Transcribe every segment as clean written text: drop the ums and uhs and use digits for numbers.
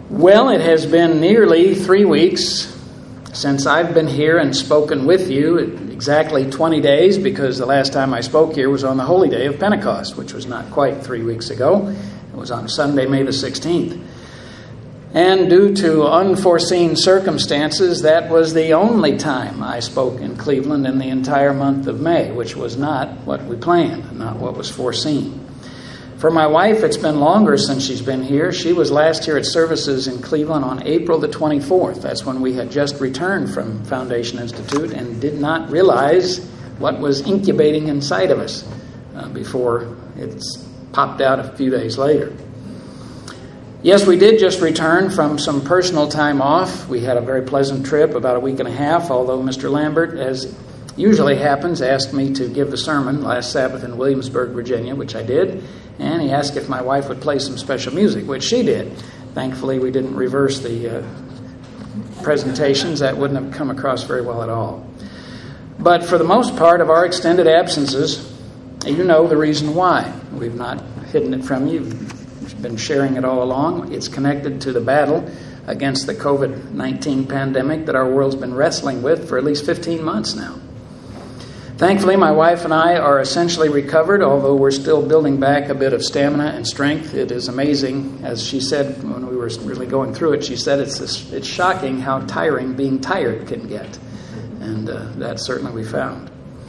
Well, it has been nearly 3 weeks since I've been here and spoken with you, exactly 20 days, because the last time I spoke here was on the holy day of Pentecost, which was not quite 3 weeks ago. It was on Sunday, May the 16th. And due to unforeseen circumstances, that was the only time I spoke in Cleveland in the entire month of May, which was not what we planned, not what was foreseen. For my wife, it's been longer since she's been here. She was last here at services in Cleveland on April the 24th. That's when we had just returned from Foundation Institute and did not realize what was incubating inside of us before it's popped out a few days later. Yes, we did just return from some personal time off. We had a very pleasant trip, about a week and a half, although Mr. Lambert, as usually happens, asked me to give the sermon last Sabbath in Williamsburg, Virginia, which I did. And he asked if my wife would play some special music, which she did. Thankfully, we didn't reverse the presentations. That wouldn't have come across very well at all. But for the most part of our extended absences, you know the reason why. We've not hidden it from you. We've been sharing it all along. It's connected to the battle against the COVID-19 pandemic that our world's been wrestling with for at least 15 months now. Thankfully, my wife and I are essentially recovered, although we're still building back a bit of stamina and strength. It is amazing, as she said when we were really going through it, she said it's shocking how tiring being tired can get. And that certainly we found.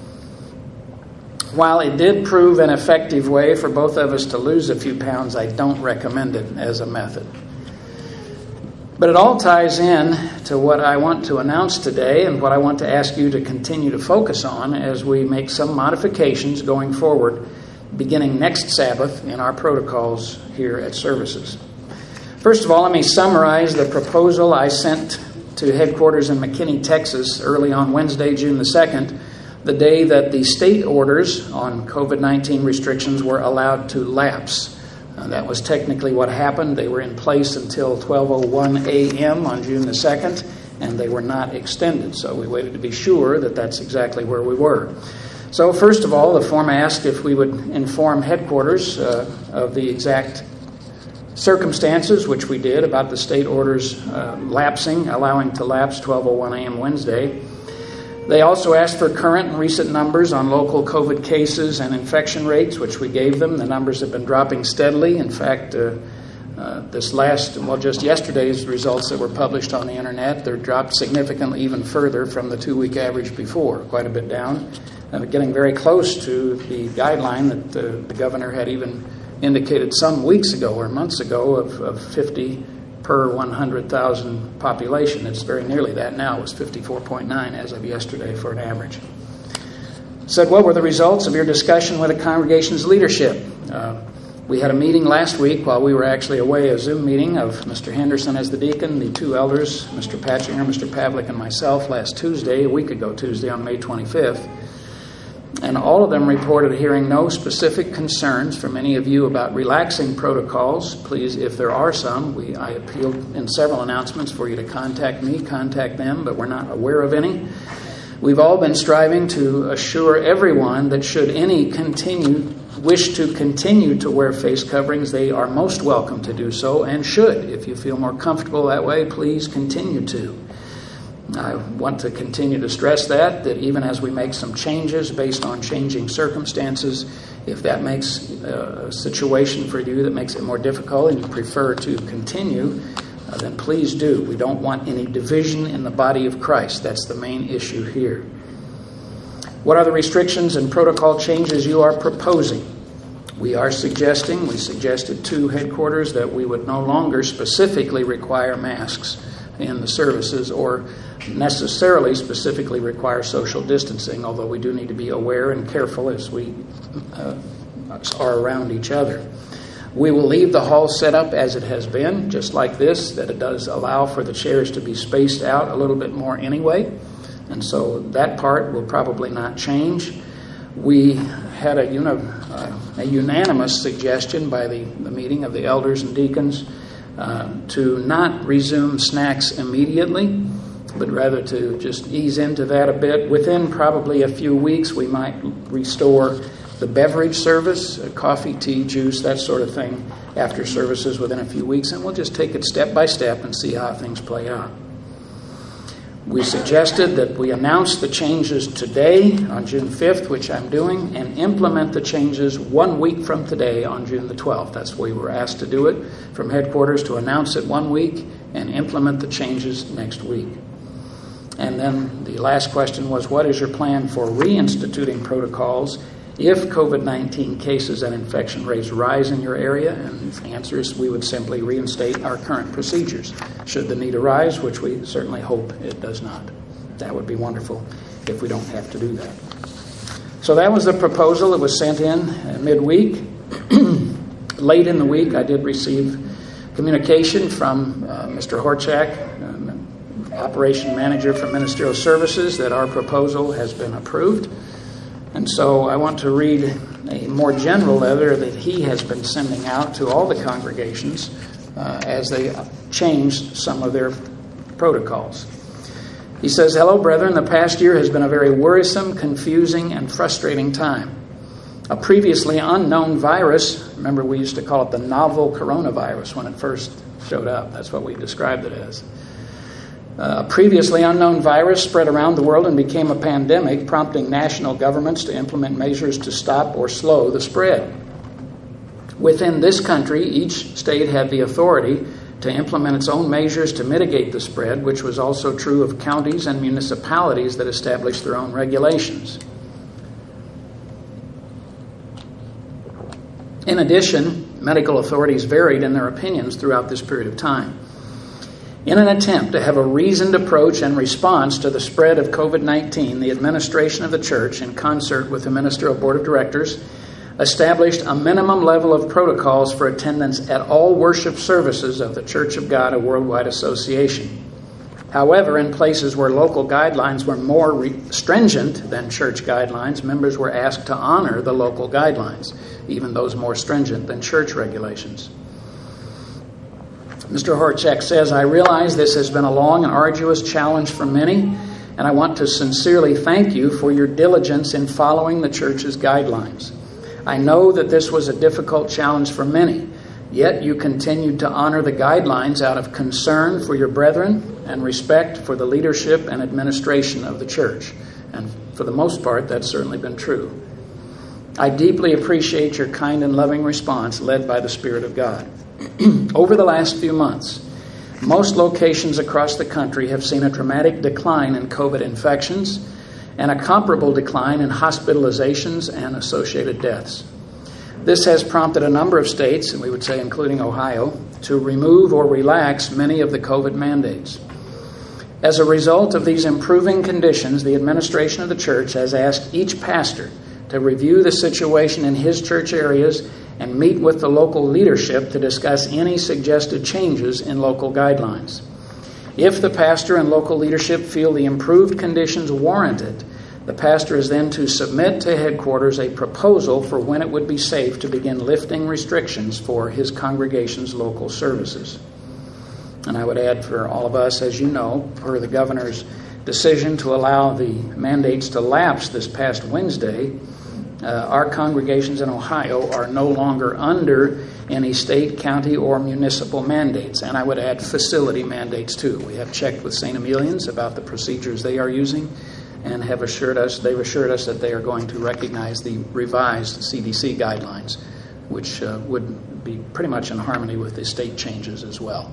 While it did prove an effective way for both of us to lose a few pounds, I don't recommend it as a method. But it all ties in to what I want to announce today and what I want to ask you to continue to focus on as we make some modifications going forward, beginning next Sabbath in our protocols here at services. First of all, let me summarize the proposal I sent to headquarters in McKinney, Texas, early on Wednesday, June the 2nd, the day that the state orders on COVID-19 restrictions were allowed to lapse. That was technically what happened. They were in place until 12:01 a.m. on June the 2nd, and they were not extended. So we waited to be sure that that's exactly where we were. So first of all, the form asked if we would inform headquarters of the exact circumstances, which we did, about the state orders lapsing, allowing to lapse 12:01 a.m. Wednesday. They also asked for current and recent numbers on local COVID cases and infection rates, which we gave them. The numbers have been dropping steadily. In fact, just yesterday's results that were published on the internet, they're dropped significantly even further from the 2-week average before, quite a bit down. Getting very close to the guideline that the governor had even indicated some weeks ago or months ago of 50 per 100,000 population. It's very nearly that now. It was 54.9 as of yesterday for an average. Said, what were the results of your discussion with the congregation's leadership? We had a meeting last week while we were actually away, a Zoom meeting of Mr. Henderson as the deacon, the two elders, Mr. Patchinger, Mr. Pavlik, and myself last Tuesday, a week ago Tuesday on May 25th. And all of them reported hearing no specific concerns from any of you about relaxing protocols. Please, if there are some, I appealed in several announcements for you to contact me, contact them, but we're not aware of any. We've all been striving to assure everyone that should any wish to continue to wear face coverings, they are most welcome to do so and should. If you feel more comfortable that way, please continue to. I want to continue to stress that even as we make some changes based on changing circumstances, if that makes a situation for you that makes it more difficult and you prefer to continue, then please do. We don't want any division in the body of Christ. That's the main issue here. What are the restrictions and protocol changes you are proposing? We suggested to headquarters that we would no longer specifically require masks in the services or necessarily specifically require social distancing, although we do need to be aware and careful as we are around each other. We will leave the hall set up as it has been, just like this, that it does allow for the chairs to be spaced out a little bit more anyway, and so that part will probably not change. We had a unanimous suggestion by the meeting of the elders and deacons to not resume snacks immediately, but rather to just ease into that a bit. Within probably a few weeks, we might restore the beverage service, coffee, tea, juice, that sort of thing, after services within a few weeks, and we'll just take it step by step and see how things play out. We suggested that we announce the changes today on June 5th, which I'm doing, and implement the changes 1 week from today on June the 12th. That's why we were asked to do it from headquarters, to announce it 1 week and implement the changes next week. And then the last question was, what is your plan for reinstituting protocols if COVID-19 cases and infection rates rise in your area? And the answer is we would simply reinstate our current procedures. Should the need arise, which we certainly hope it does not. That would be wonderful if we don't have to do that. So that was the proposal. It was sent in midweek. Late in the week, I did receive communication from Mr. Horchak, Operation Manager for Ministerial Services, that our proposal has been approved. And so I want to read a more general letter that he has been sending out to all the congregations as they change some of their protocols. He says, "Hello, brethren. The past year has been a very worrisome, confusing, and frustrating time. A previously unknown virus," remember we used to call it the novel coronavirus when it first showed up. That's what we described it as. A previously unknown virus spread around the world and became a pandemic, prompting national governments to implement measures to stop or slow the spread. Within this country, each state had the authority to implement its own measures to mitigate the spread, which was also true of counties and municipalities that established their own regulations. In addition, medical authorities varied in their opinions throughout this period of time. In an attempt to have a reasoned approach and response to the spread of COVID-19, the administration of the church, in concert with the Ministerial Board of Directors, established a minimum level of protocols for attendance at all worship services of the Church of God, a worldwide association. However, in places where local guidelines were more stringent than church guidelines, members were asked to honor the local guidelines, even those more stringent than church regulations. Mr. Horchak says, "I realize this has been a long and arduous challenge for many, and I want to sincerely thank you for your diligence in following the church's guidelines. I know that this was a difficult challenge for many, yet you continued to honor the guidelines out of concern for your brethren and respect for the leadership and administration of the church." And for the most part, that's certainly been true. "I deeply appreciate your kind and loving response led by the Spirit of God. Over the last few months, most locations across the country have seen a dramatic decline in COVID infections and a comparable decline in hospitalizations and associated deaths. This has prompted a number of states, and we would say including Ohio, to remove or relax many of the COVID mandates. As a result of these improving conditions, the administration of the church has asked each pastor to review the situation in his church areas and meet with the local leadership to discuss any suggested changes in local guidelines. If the pastor and local leadership feel the improved conditions warrant it, the pastor is then to submit to headquarters a proposal for when it would be safe to begin lifting restrictions for his congregation's local services." And I would add for all of us, as you know, per the governor's decision to allow the mandates to lapse this past Wednesday, our congregations in Ohio are no longer under any state, county, or municipal mandates. And I would add facility mandates too. We have checked with St. Emilian's about the procedures they are using and they've assured us that they are going to recognize the revised CDC guidelines, which would be pretty much in harmony with the state changes as well.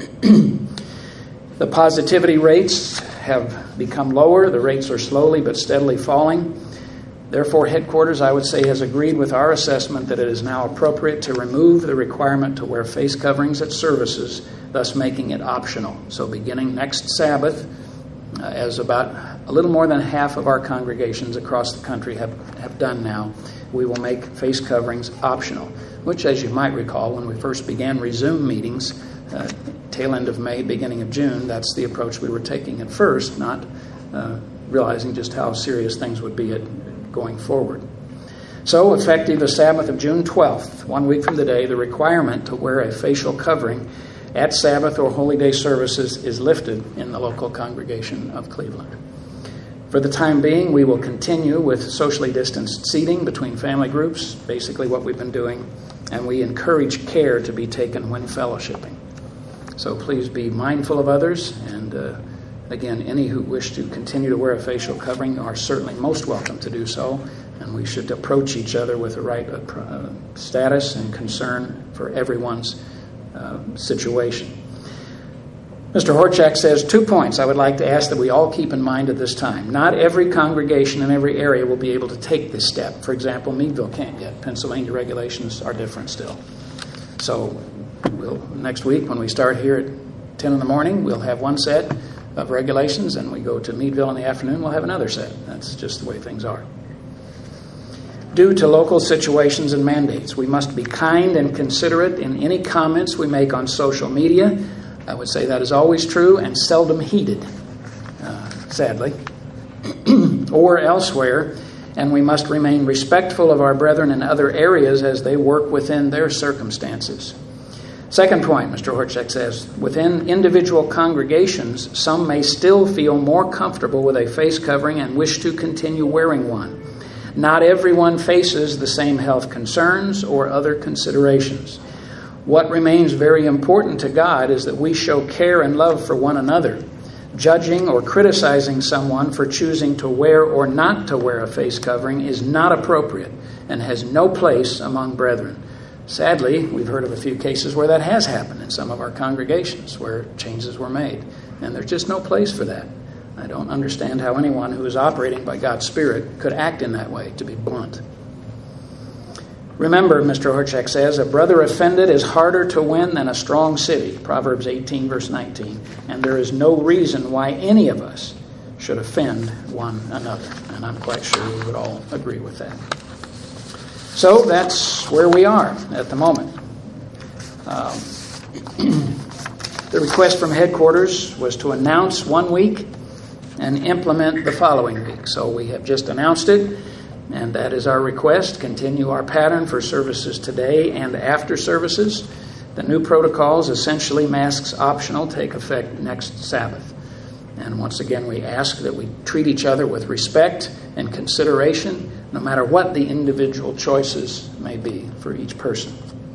The positivity rates have become lower. The rates are slowly but steadily falling. Therefore, headquarters, I would say, has agreed with our assessment that it is now appropriate to remove the requirement to wear face coverings at services, thus making it optional. So beginning next Sabbath, as about a little more than half of our congregations across the country have done now, we will make face coverings optional, which, as you might recall, when we first began Resume meetings, tail end of May, beginning of June, that's the approach we were taking at first, not realizing just how serious things would be going forward. So, effective the Sabbath of June 12th, 1 week from today, the requirement to wear a facial covering at Sabbath or Holy Day services is lifted in the local congregation of Cleveland. For the time being, we will continue with socially distanced seating between family groups, basically what we've been doing and we encourage care to be taken when fellowshipping. So please be mindful of others, and again, any who wish to continue to wear a facial covering are certainly most welcome to do so, and we should approach each other with the right status and concern for everyone's situation. Mr. Horchak says 2 points I would like to ask that we all keep in mind at this time. Not every congregation in every area will be able to take this step. For example, Meadville can't yet. Pennsylvania regulations are different still. So next week when we start here at 10 in the morning, we'll have one set of regulations, and we go to Meadville in the afternoon, we'll have another set. That's just the way things are. Due to local situations and mandates, we must be kind and considerate in any comments we make on social media. I would say that is always true and seldom heeded, sadly, or elsewhere, and we must remain respectful of our brethren in other areas as they work within their circumstances. Second point, Mr. Horchak says, within individual congregations, some may still feel more comfortable with a face covering and wish to continue wearing one. Not everyone faces the same health concerns or other considerations. What remains very important to God is that we show care and love for one another. Judging or criticizing someone for choosing to wear or not to wear a face covering is not appropriate and has no place among brethren. Sadly, we've heard of a few cases where that has happened in some of our congregations, where changes were made, and there's just no place for that. I don't understand how anyone who is operating by God's Spirit could act in that way, to be blunt. Remember, Mr. Horchak says, a brother offended is harder to win than a strong city, Proverbs 18, verse 19, and there is no reason why any of us should offend one another, and I'm quite sure we would all agree with that. So that's where we are at the moment. The request from headquarters was to announce 1 week and implement the following week. So we have just announced it, and that is our request. Continue our pattern for services today and after services. The new protocols, essentially masks optional, take effect next Sabbath. And once again, we ask that we treat each other with respect and consideration, no matter what the individual choices may be for each person.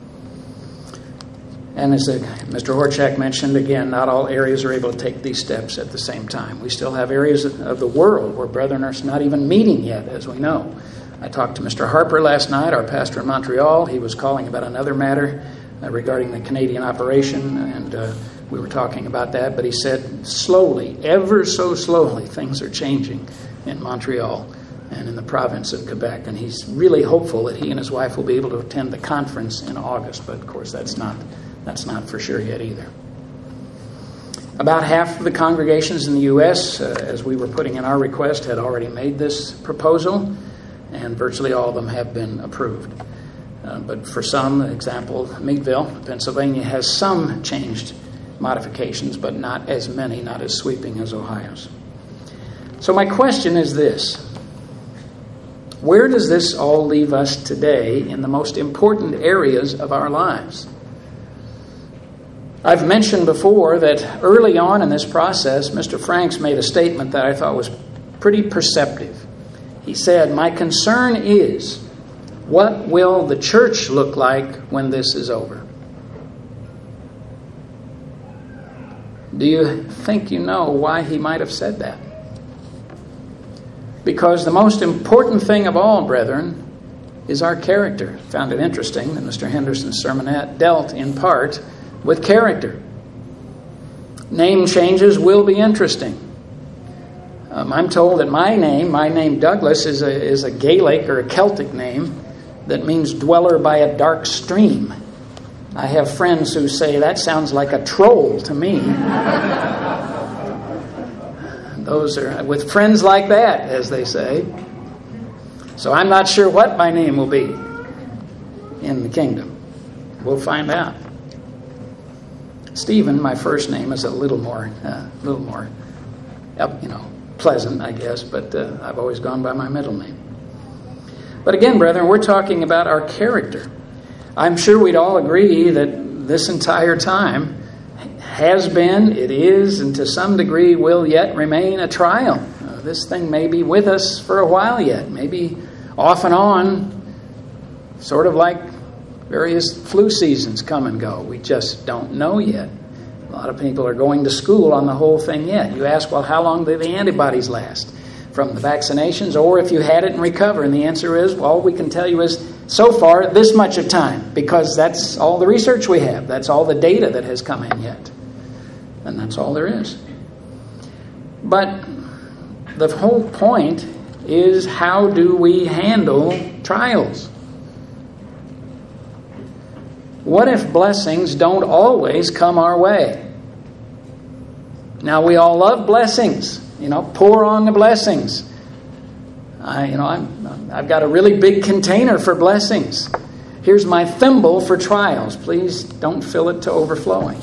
And as Mr. Horchak mentioned, again, not all areas are able to take these steps at the same time. We still have areas of the world where brethren are not even meeting yet, as we know. I talked to Mr. Harper last night, our pastor in Montreal. He was calling about another matter regarding the Canadian operation, and we were talking about that. But he said, slowly, ever so slowly, things are changing in Montreal and in the province of Quebec. And he's really hopeful that he and his wife will be able to attend the conference in August. But, of course, that's not for sure yet either. About half of the congregations in the U.S., as we were putting in our request, had already made this proposal, and virtually all of them have been approved. But for some, example, Meadville, Pennsylvania, has some changed modifications, but not as many, not as sweeping as Ohio's. So my question is this: where does this all leave us today in the most important areas of our lives? I've mentioned before that early on in this process, Mr. Franks made a statement that I thought was pretty perceptive. He said, "My concern is, what will the church look like when this is over?" Do you think you know why he might have said that? Because the most important thing of all, brethren, is our character. I found it interesting that Mr. Henderson's sermonette dealt in part with character. Name changes will be interesting. I'm told that my name Douglas, is a Gaelic or a Celtic name that means dweller by a dark stream. I have friends who say that sounds like a troll to me. Those are with friends like that, as they say. So I'm not sure what my name will be in the kingdom. We'll find out. Stephen, my first name, is a little more, pleasant, I guess, but I've always gone by my middle name. But again, brethren, we're talking about our character. I'm sure we'd all agree that this entire time has been, it is, and to some degree will yet remain a trial. This thing may be with us for a while yet, maybe off and on, sort of like Various flu seasons come and go. We just don't know yet. A lot of people are going to school on the whole thing yet. You ask, well, how long do the antibodies last from the vaccinations, or if you had it and recover? And the answer is, well, all we can tell you is, so far, this much of time, because that's all the research we have. That's all the data that has come in yet. And that's all there is. But the whole point is, how do we handle trials? What if blessings don't always come our way? Now, we all love blessings. Pour on the blessings. I've got a really big container for blessings. Here's my thimble for trials. Please don't fill it to overflowing.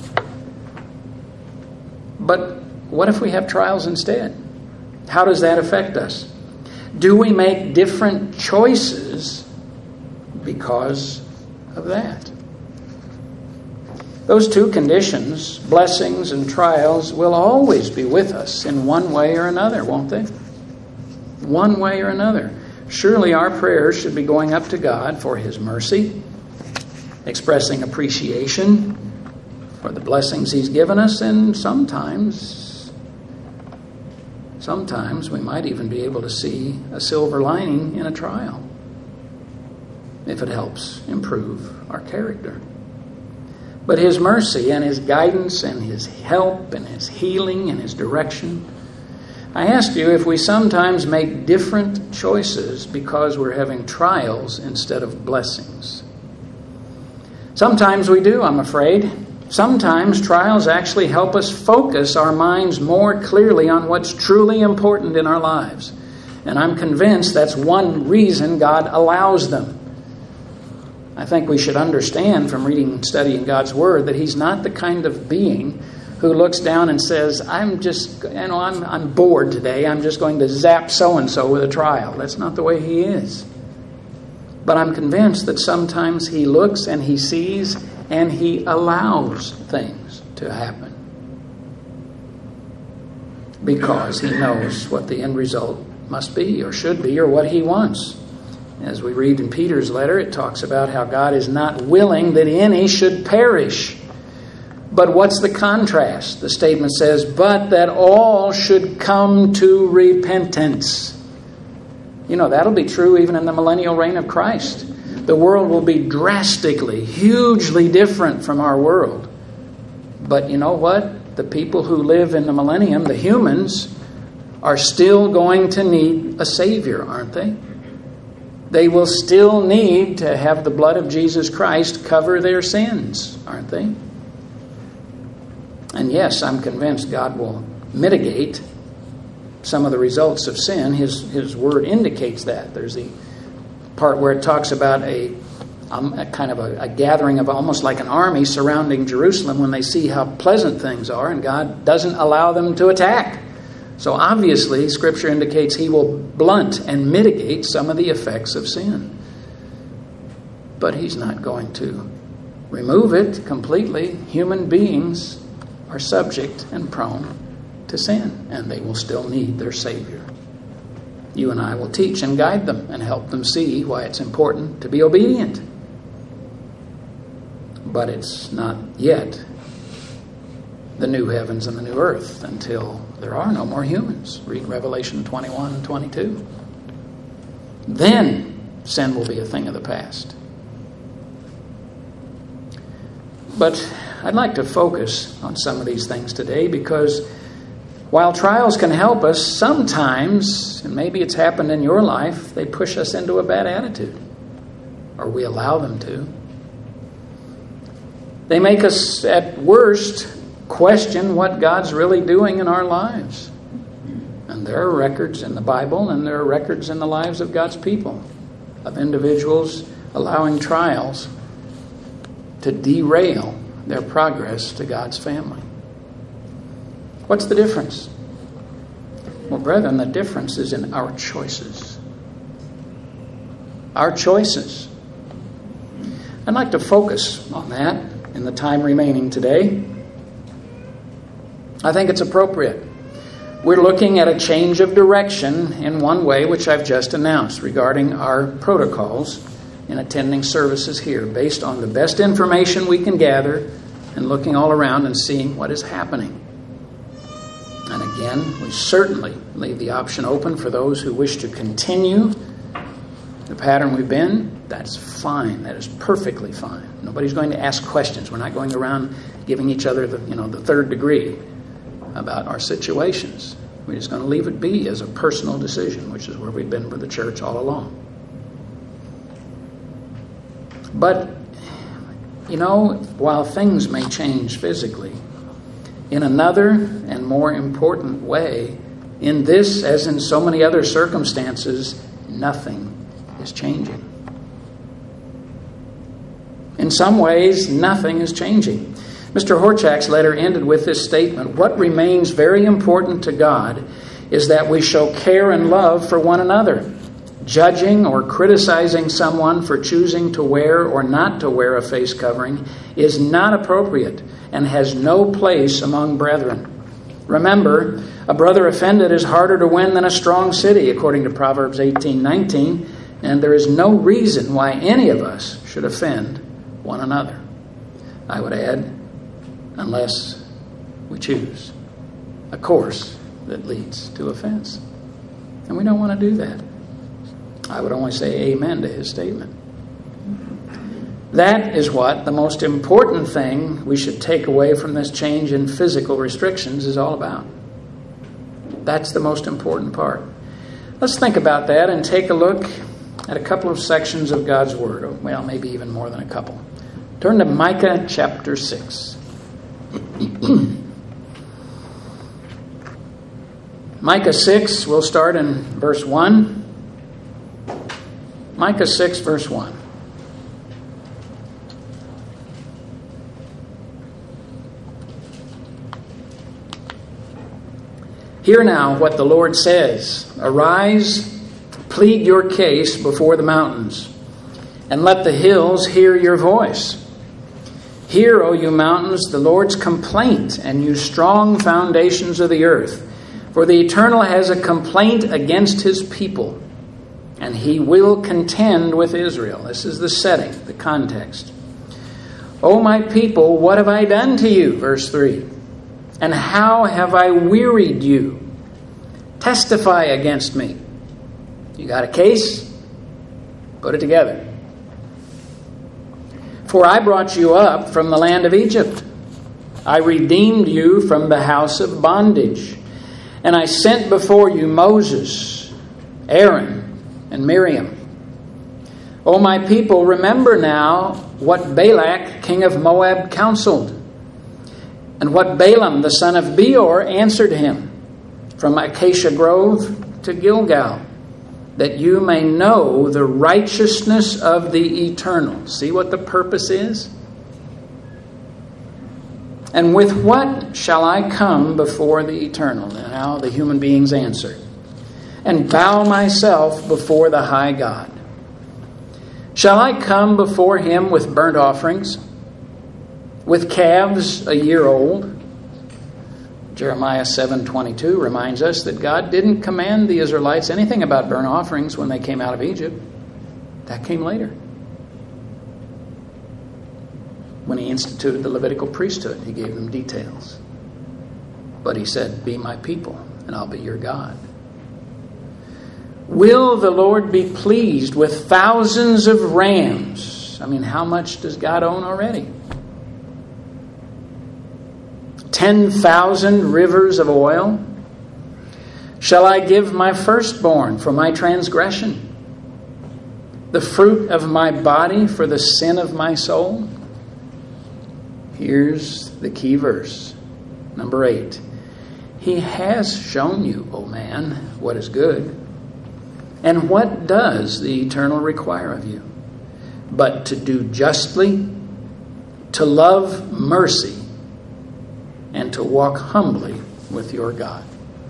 But what if we have trials instead? How does that affect us? Do we make different choices because of that? Those two conditions, blessings and trials, will always be with us in one way or another, won't they? One way or another. Surely our prayers should be going up to God for His mercy, expressing appreciation for the blessings He's given us, and sometimes we might even be able to see a silver lining in a trial if it helps improve our character. But His mercy and His guidance and His help and His healing and His direction. I ask you, if we sometimes make different choices because we're having trials instead of blessings. Sometimes we do, I'm afraid. Sometimes trials actually help us focus our minds more clearly on what's truly important in our lives. And I'm convinced that's one reason God allows them. I think we should understand from reading and studying God's Word that He's not the kind of being who looks down and says, I'm bored today. I'm just going to zap so-and-so with a trial. That's not the way He is. But I'm convinced that sometimes He looks and He sees and He allows things to happen. Because He knows what the end result must be or should be or what He wants. As we read in Peter's letter, it talks about how God is not willing that any should perish. But what's the contrast? The statement says, but that all should come to repentance. That'll be true even in the millennial reign of Christ. The world will be drastically, hugely different from our world. But you know what? The people who live in the millennium, the humans, are still going to need a Savior, aren't they? They will still need to have the blood of Jesus Christ cover their sins, aren't they? And yes, I'm convinced God will mitigate some of the results of sin. His Word indicates that. There's the part where it talks about a kind of a gathering of almost like an army surrounding Jerusalem when they see how pleasant things are, and God doesn't allow them to attack. So obviously, Scripture indicates He will blunt and mitigate some of the effects of sin. But He's not going to remove it completely. Human beings are subject and prone to sin, and they will still need their Savior. You and I will teach and guide them and help them see why it's important to be obedient. But it's not yet the new heavens and the new earth until there are no more humans. Read Revelation 21 and 22. Then sin will be a thing of the past. But I'd like to focus on some of these things today because while trials can help us, sometimes, and maybe it's happened in your life, they push us into a bad attitude. Or we allow them to. They make us, at worst, question what God's really doing in our lives. And there are records in the Bible, and there are records in the lives of God's people, of individuals allowing trials to derail their progress to God's family. What's the difference? Well, brethren, the difference is in our choices. Our choices. I'd like to focus on that in the time remaining today. I think it's appropriate. We're looking at a change of direction in one way, which I've just announced regarding our protocols in attending services here based on the best information we can gather and looking all around and seeing what is happening. And again, we certainly leave the option open for those who wish to continue the pattern we've been. That's fine. That is perfectly fine. Nobody's going to ask questions. We're not going around giving each other the third degree about our situations. We're just going to leave it be as a personal decision, which is where we've been with the church all along. But, while things may change physically, in another and more important way, in this as in so many other circumstances, nothing is changing. In some ways, nothing is changing. Mr. Horchak's letter ended with this statement: what remains very important to God is that we show care and love for one another. Judging or criticizing someone for choosing to wear or not to wear a face covering is not appropriate and has no place among brethren. Remember, a brother offended is harder to win than a strong city, according to Proverbs 18:19, and there is no reason why any of us should offend one another. I would add, unless we choose a course that leads to offense. And we don't want to do that. I would only say amen to his statement. That is what the most important thing we should take away from this change in physical restrictions is all about. That's the most important part. Let's think about that and take a look at a couple of sections of God's Word. Well, maybe even more than a couple. Turn to Micah chapter 6. Micah 6, we'll start in verse 1. Micah 6, verse 1. Hear now what the Lord says. Arise, plead your case before the mountains, and let the hills hear your voice. Hear, O you mountains, the Lord's complaint, and you strong foundations of the earth. For the Eternal has a complaint against his people, and he will contend with Israel. This is the setting, the context. O my people, what have I done to you? Verse 3. And how have I wearied you? Testify against me. You got a case? Put it together. For I brought you up from the land of Egypt. I redeemed you from the house of bondage. And I sent before you Moses, Aaron, and Miriam. O my people, remember now what Balak, king of Moab, counseled, and what Balaam, the son of Beor, answered him from Acacia Grove to Gilgal, that you may know the righteousness of the Eternal. See what the purpose is? And with what shall I come before the Eternal? Now the human beings answer. And bow myself before the high God. Shall I come before him with burnt offerings, with calves a year old? Jeremiah 7:22 reminds us that God didn't command the Israelites anything about burnt offerings when they came out of Egypt. That came later. When he instituted the Levitical priesthood, he gave them details. But he said, be my people, and I'll be your God. Will the Lord be pleased with thousands of rams? I mean, how much does God own already? 10,000 rivers of oil? Shall I give my firstborn for my transgression, the fruit of my body for the sin of my soul? Here's the key verse, number 8. He has shown you, O man, what is good. And what does the Eternal require of you? But to do justly, to love mercy, and to walk humbly with your God.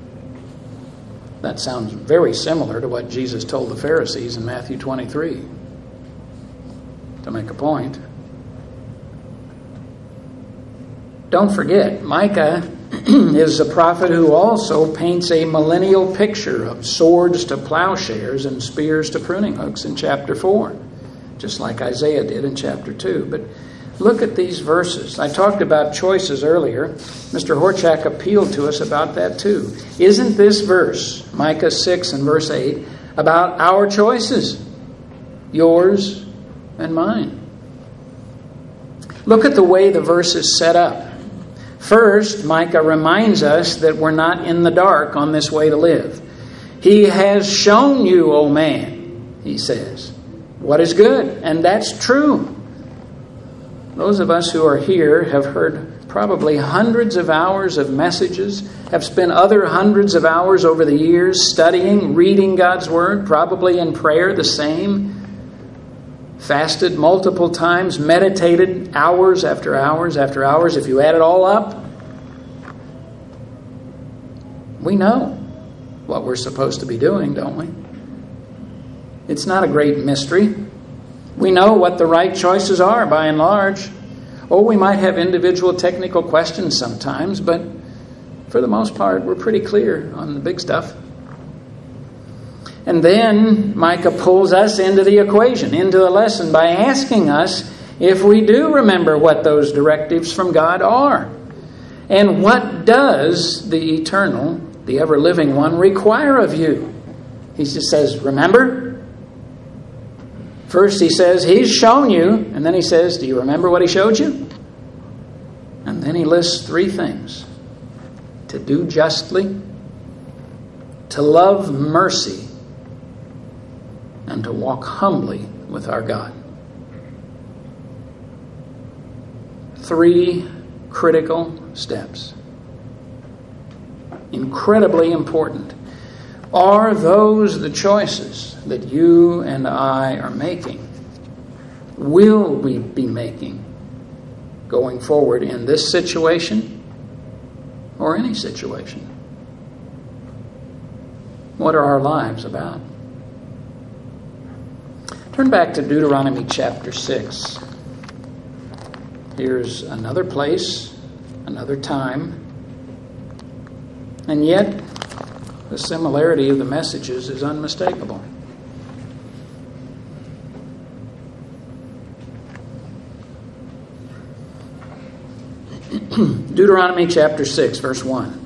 That sounds very similar to what Jesus told the Pharisees in Matthew 23. To make a point. Don't forget, Micah is a prophet who also paints a millennial picture of swords to plowshares and spears to pruning hooks in chapter 4. just like Isaiah did in chapter 2. But look at these verses. I talked about choices earlier. Mr. Horchak appealed to us about that too. Isn't this verse, Micah 6 and verse 8, about our choices? Yours and mine. Look at the way the verse is set up. First, Micah reminds us that we're not in the dark on this way to live. He has shown you, O man, he says, what is good. And that's true. Those of us who are here have heard probably hundreds of hours of messages, have spent other hundreds of hours over the years studying, reading God's Word, probably in prayer the same, fasted multiple times, meditated hours after hours after hours. If you add it all up, we know what we're supposed to be doing, don't we? It's not a great mystery. We know what the right choices are by and large. Oh, we might have individual technical questions sometimes, but for the most part, we're pretty clear on the big stuff. And then Micah pulls us into the equation, into the lesson, by asking us if we do remember what those directives from God are. And what does the eternal, the ever-living one, require of you? He just says, remember? First he says, He's shown you. And then he says, do you remember what He showed you? And then he lists three things. To do justly, to love mercy, and to walk humbly with our God. Three critical steps. Incredibly important. Are those the choices that you and I are making? Will we be making going forward in this situation or any situation? What are our lives about? Turn back to Deuteronomy chapter 6. Here's another place, another time, and yet the similarity of the messages is unmistakable. Deuteronomy chapter 6, verse 1.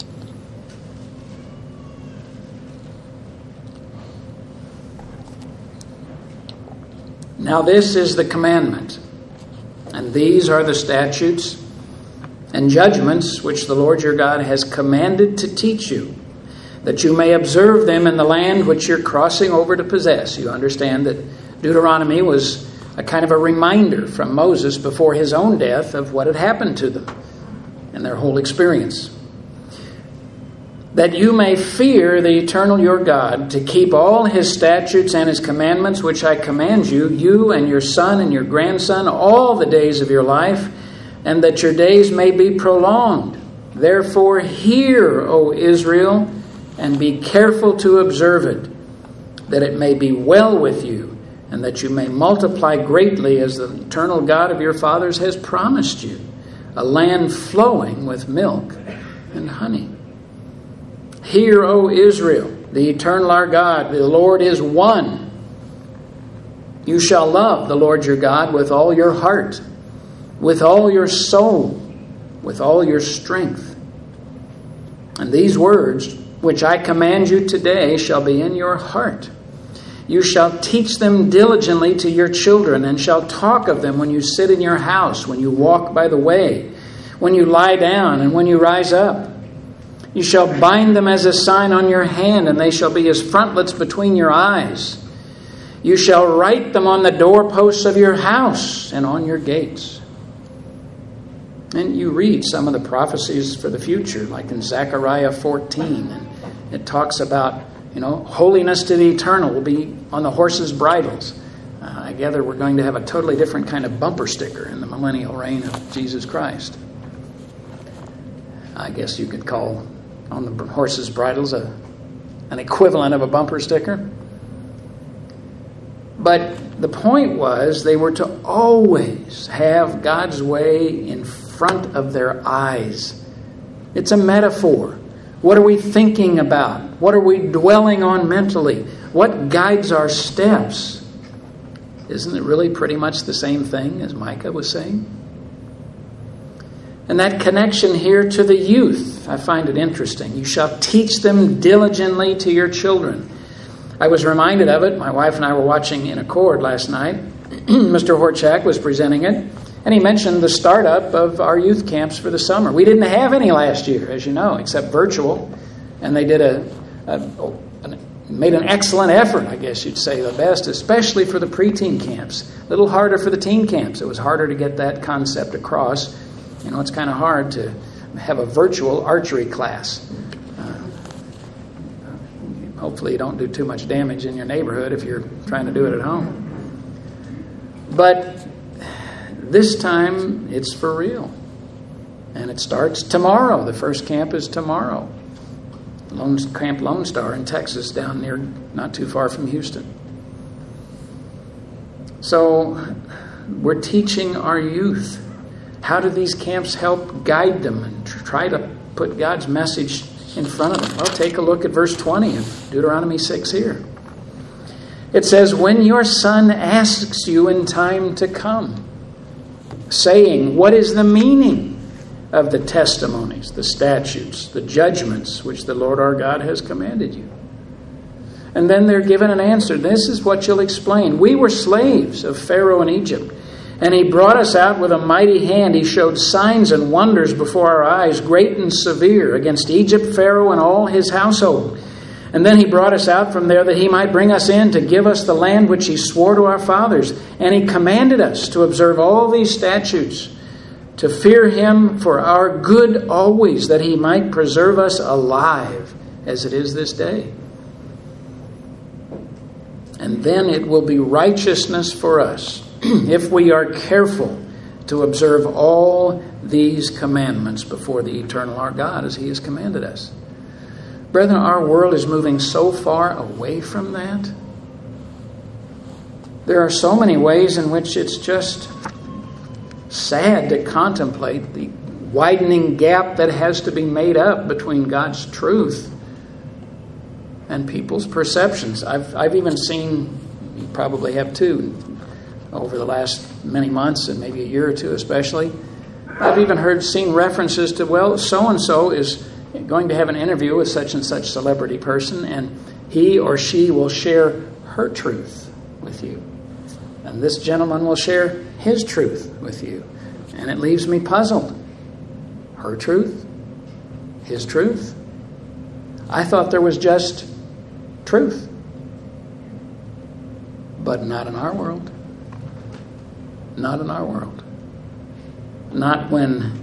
Now this is the commandment, and these are the statutes and judgments which the Lord your God has commanded to teach you, that you may observe them in the land which you're crossing over to possess. You understand that Deuteronomy was a kind of a reminder from Moses before his own death of what had happened to them and their whole experience. That you may fear the eternal your God, to keep all His statutes and His commandments which I command you, you and your son and your grandson, all the days of your life, and that your days may be prolonged. Therefore hear, O Israel, and be careful to observe it, that it may be well with you, and that you may multiply greatly as the eternal God of your fathers has promised you, a land flowing with milk and honey. Hear, O Israel, the eternal our God, the Lord is one. You shall love the Lord your God with all your heart, with all your soul, with all your strength. And these words, which I command you today, shall be in your heart. You shall teach them diligently to your children, and shall talk of them when you sit in your house, when you walk by the way, when you lie down, and when you rise up. You shall bind them as a sign on your hand, and they shall be as frontlets between your eyes. You shall write them on the doorposts of your house and on your gates. And you read some of the prophecies for the future, like in Zechariah 14. And it talks about, holiness to the eternal will be on the horses' bridles. I gather we're going to have a totally different kind of bumper sticker in the millennial reign of Jesus Christ. I guess you could call on the horses' bridles an equivalent of a bumper sticker. But the point was they were to always have God's way in front of their eyes. It's a metaphor. What are we thinking about? What are we dwelling on mentally? What guides our steps? Isn't it really pretty much the same thing as Micah was saying? And that connection here to the youth, I find it interesting. You shall teach them diligently to your children. I was reminded of it. My wife and I were watching In Accord last night. Mr. Horchak was presenting it, and he mentioned the startup of our youth camps for the summer. We didn't have any last year, as you know, except virtual, and they did made an excellent effort, I guess you'd say the best, especially for the preteen camps. A little harder for the teen camps. It was harder to get that concept across. You know, it's kind of hard to have a virtual archery class. Hopefully you don't do too much damage in your neighborhood if you're trying to do it at home. But this time it's for real. And it starts tomorrow. The first camp is tomorrow. Camp Lone Star in Texas, down near, not too far from Houston. So we're teaching our youth. How do these camps help guide them and try to put God's message in front of them? Well, take a look at verse 20 of Deuteronomy 6 here. It says, when your son asks you in time to come, saying, what is the meaning of the testimonies, the statutes, the judgments which the Lord our God has commanded you? And then they're given an answer. This is what you'll explain. We were slaves of Pharaoh in Egypt, and he brought us out with a mighty hand. He showed signs and wonders before our eyes, great and severe, against Egypt, Pharaoh, and all his household. And then he brought us out from there that he might bring us in to give us the land which he swore to our fathers. And he commanded us to observe all these statutes, to fear him for our good always, that he might preserve us alive as it is this day. And then it will be righteousness for us if we are careful to observe all these commandments before the eternal our God as he has commanded us. Brethren, our world is moving so far away from that. There are so many ways in which it's just sad to contemplate the widening gap that has to be made up between God's truth and people's perceptions. I've even seen, you probably have too, over the last many months and maybe a year or two especially, I've even seen references to, well, so-and-so is going to have an interview with such and such celebrity person, and he or she will share her truth with you. And this gentleman will share his truth with you. And it leaves me puzzled. Her truth? His truth? I thought there was just truth. But not in our world. Not in our world. Not when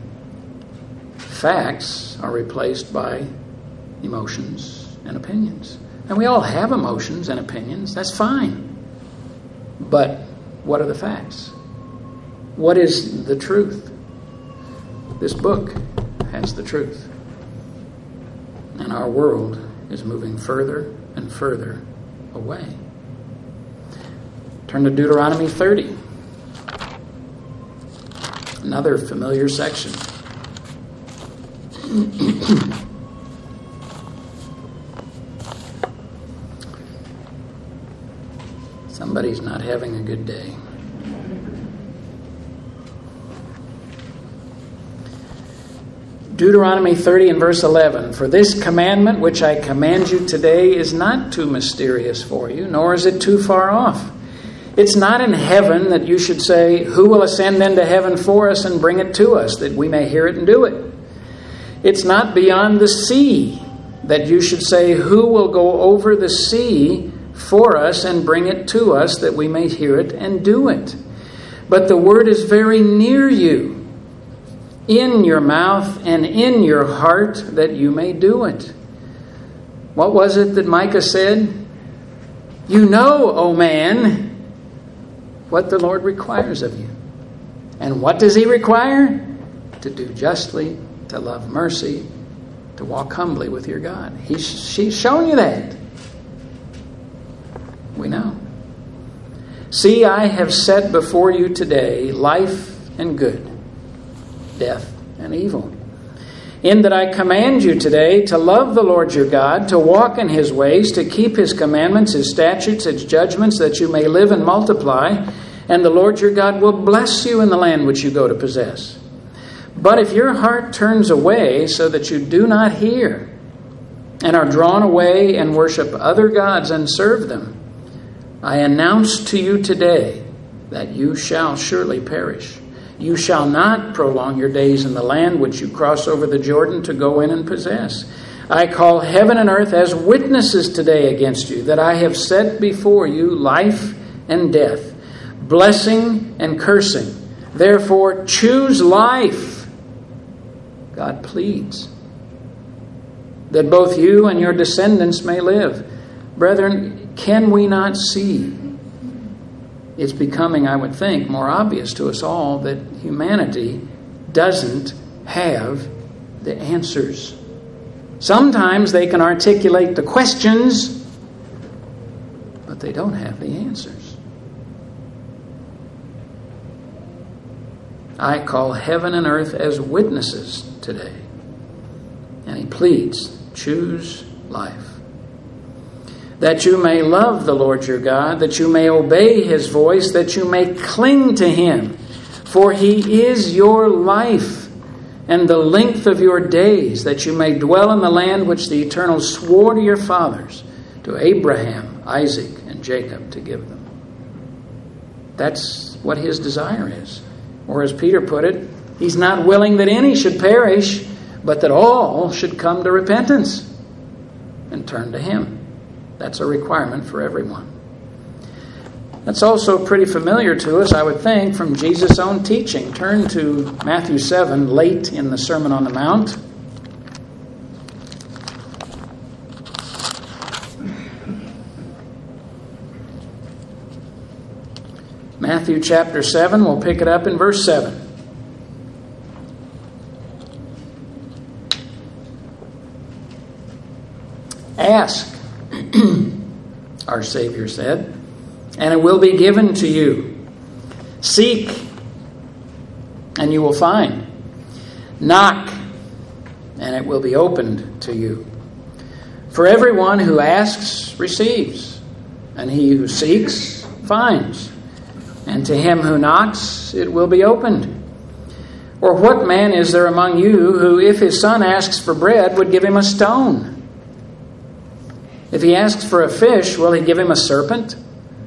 facts are replaced by emotions and opinions. And we all have emotions and opinions. That's fine. But what are the facts? What is the truth? This book has the truth. And our world is moving further and further away. Turn to Deuteronomy 30. Another familiar section. Somebody's not having a good day. Deuteronomy 30 and verse 11. For this commandment which I command you today is not too mysterious for you, nor is it too far off. It's not in heaven that you should say, who will ascend into heaven for us and bring it to us, that we may hear it and do it? It's not beyond the sea that you should say, who will go over the sea for us and bring it to us, that we may hear it and do it? But the word is very near you, in your mouth and in your heart, that you may do it. What was it that Micah said? You know, O man, what the Lord requires of you. And what does he require? To do justly, to love mercy, to walk humbly with your God. She's shown you that. We know. See, I have set before you today life and good, death and evil. in that I command you today to love the Lord your God, to walk in his ways, to keep his commandments, his statutes, his judgments, that you may live and multiply, and the Lord your God will bless you in the land which you go to possess. But if your heart turns away so that you do not hear, and are drawn away and worship other gods and serve them, I announce to you today that you shall surely perish. You shall not prolong your days in the land which you cross over the Jordan to go in and possess. I call heaven and earth as witnesses today against you, that I have set before you life and death, blessing and cursing. Therefore, choose life, God pleads, that both you and your descendants may live. Brethren, can we not see? It's becoming, I would think, more obvious to us all that humanity doesn't have the answers. Sometimes they can articulate the questions, but they don't have the answers. I call heaven and earth as witnesses today. And he pleads, choose life. That you may love the Lord your God, that you may obey his voice, that you may cling to him. For he is your life and the length of your days, that you may dwell in the land which the Eternal swore to your fathers, to Abraham, Isaac, and Jacob, to give them. That's what his desire is. Or as Peter put it, he's not willing that any should perish, but that all should come to repentance and turn to him. That's a requirement for everyone. That's also pretty familiar to us, I would think, from Jesus' own teaching. Turn to Matthew 7, late in the Sermon on the Mount. Matthew chapter 7, we'll pick it up in verse 7. Ask, our Savior said, and it will be given to you. Seek, and you will find. Knock, and it will be opened to you. For everyone who asks receives, and he who seeks finds, and to him who knocks it will be opened. Or what man is there among you who, if his son asks for bread, would give him a stone? If he asks for a fish, will he give him a serpent?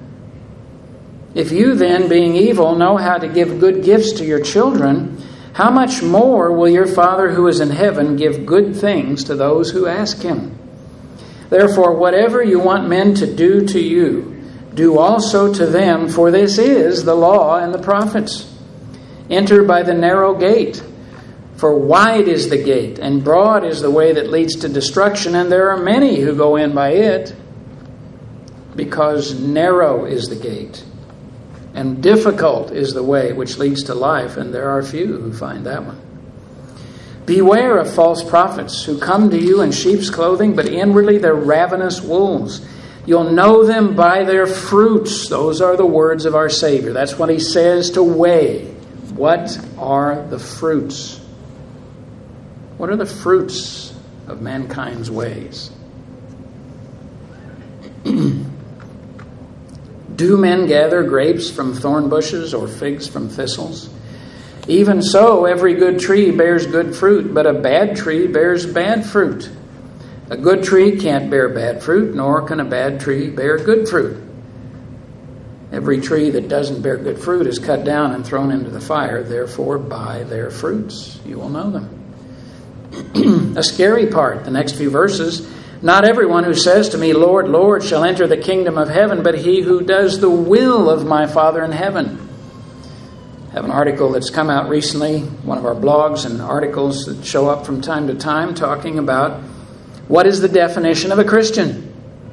If you then, being evil, know how to give good gifts to your children, how much more will your Father who is in heaven give good things to those who ask him? Therefore, whatever you want men to do to you, do also to them, for this is the law and the prophets. Enter by the narrow gate. For wide is the gate, and broad is the way that leads to destruction, and there are many who go in by it. Because narrow is the gate, and difficult is the way which leads to life, and there are few who find that one. Beware of false prophets who come to you in sheep's clothing, but inwardly they're ravenous wolves. You'll know them by their fruits. Those are the words of our Savior. That's what he says to weigh. What are the fruits? What are the fruits of mankind's ways? Do men gather grapes from thorn bushes or figs from thistles? Even so, every good tree bears good fruit, but a bad tree bears bad fruit. A good tree can't bear bad fruit, nor can a bad tree bear good fruit. Every tree that doesn't bear good fruit is cut down and thrown into the fire. Therefore, by their fruits you will know them. A scary part, the next few verses. Not everyone who says to me, Lord, Lord, shall enter the kingdom of heaven, but he who does the will of my Father in heaven. I have an article that's come out recently, one of our blogs and articles that show up from time to time, talking about what is the definition of a Christian.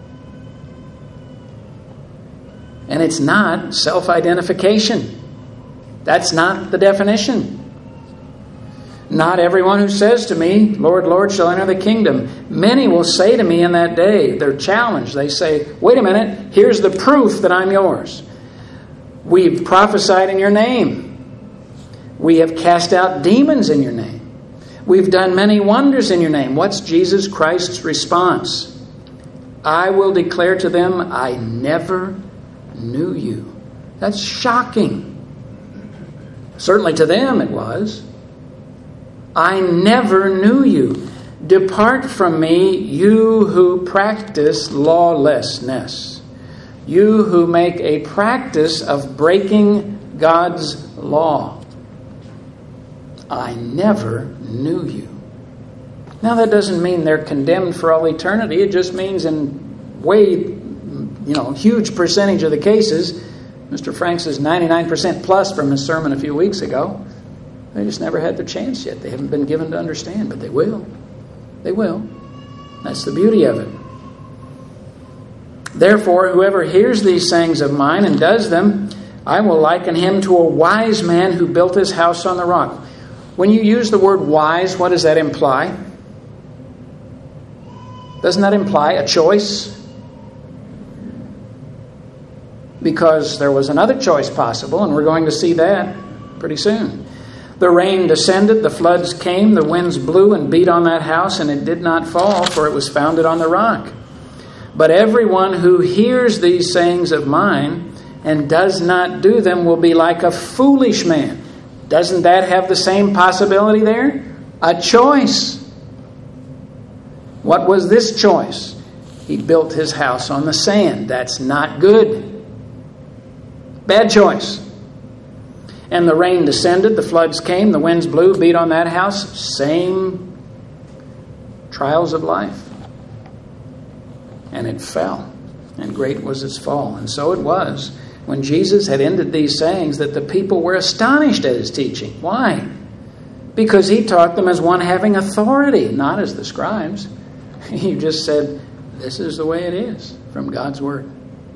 And it's not self-identification. That's not the definition. Not everyone who says to me, Lord, Lord, shall enter the kingdom. Many will say to me in that day, they're challenged. They say, wait a minute, here's the proof that I'm yours. We've prophesied in your name. We have cast out demons in your name. We've done many wonders in your name. What's Jesus Christ's response? I will declare to them, I never knew you. That's shocking. Certainly to them it was. I never knew you. Depart from me, you who practice lawlessness. You who make a practice of breaking God's law. I never knew you. Now that doesn't mean they're condemned for all eternity. It just means in huge percentage of the cases, Mr. Frank says 99% plus from his sermon a few weeks ago, they just never had their chance yet. They haven't been given to understand, but they will. They will. That's the beauty of it. Therefore, whoever hears these sayings of mine and does them, I will liken him to a wise man who built his house on the rock. When you use the word wise, what does that imply? Doesn't that imply a choice? Because there was another choice possible, and we're going to see that pretty soon. The rain descended, the floods came, the winds blew and beat on that house, and it did not fall, for it was founded on the rock. But everyone who hears these sayings of mine and does not do them will be like a foolish man. Doesn't that have the same possibility there? A choice. What was this choice? He built his house on the sand. That's not good. Bad choice. And the rain descended, the floods came, the winds blew, beat on that house. Same trials of life. And it fell. And great was its fall. And so it was when Jesus had ended these sayings that the people were astonished at his teaching. Why? Because he taught them as one having authority, not as the scribes. He just said, this is the way it is from God's word.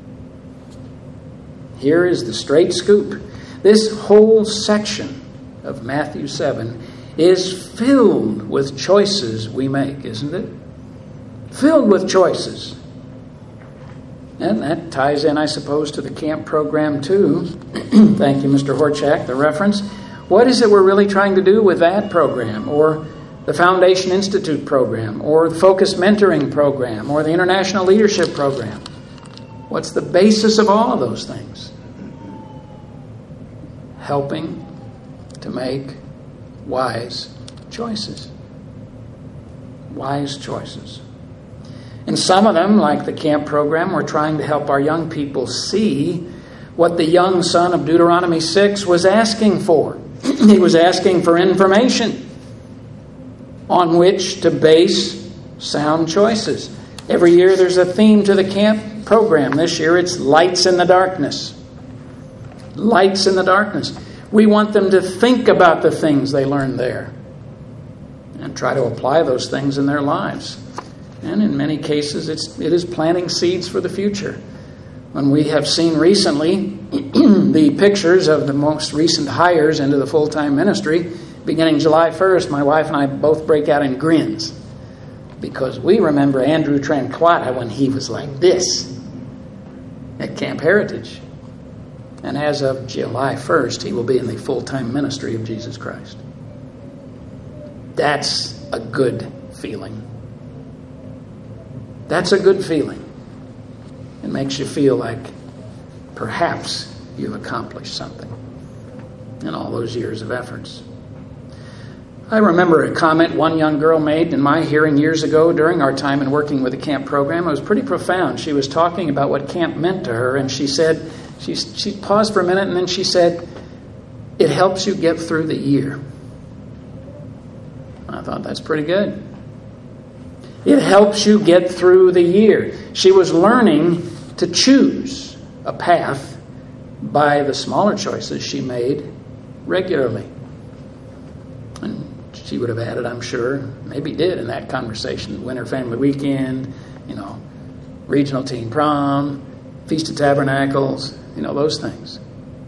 Here is the straight scoop. This whole section of Matthew 7 is filled with choices we make, isn't it? Filled with choices. And that ties in, I suppose, to the camp program too. Thank you, Mr. Horchak, the reference. What is it we're really trying to do with that program, or the Foundation Institute program, or the Focus Mentoring program, or the International Leadership program? What's the basis of all of those things? Helping to make wise choices. Wise choices. And some of them, like the camp program, we're trying to help our young people see what the young son of Deuteronomy 6 was asking for. He was asking for information on which to base sound choices. Every year there's a theme to the camp program. This year it's lights in the darkness. Lights in the darkness. We want them to think about the things they learned there and try to apply those things in their lives. And in many cases, it is planting seeds for the future. When we have seen recently the pictures of the most recent hires into the full-time ministry, beginning July 1st, my wife and I both break out in grins because we remember Andrew Tranquata when he was like this at Camp Heritage. And as of July 1st, he will be in the full-time ministry of Jesus Christ. That's a good feeling. That's a good feeling. It makes you feel like perhaps you've accomplished something in all those years of efforts. I remember a comment one young girl made in my hearing years ago during our time in working with the camp program. It was pretty profound. She was talking about what camp meant to her, and she said, she paused for a minute, and then she said, it helps you get through the year. I thought that's pretty good. It helps you get through the year. She was learning to choose a path by the smaller choices she made regularly. And she would have added, I'm sure, maybe did in that conversation, Winter Family Weekend, regional teen prom, Feast of Tabernacles, those things.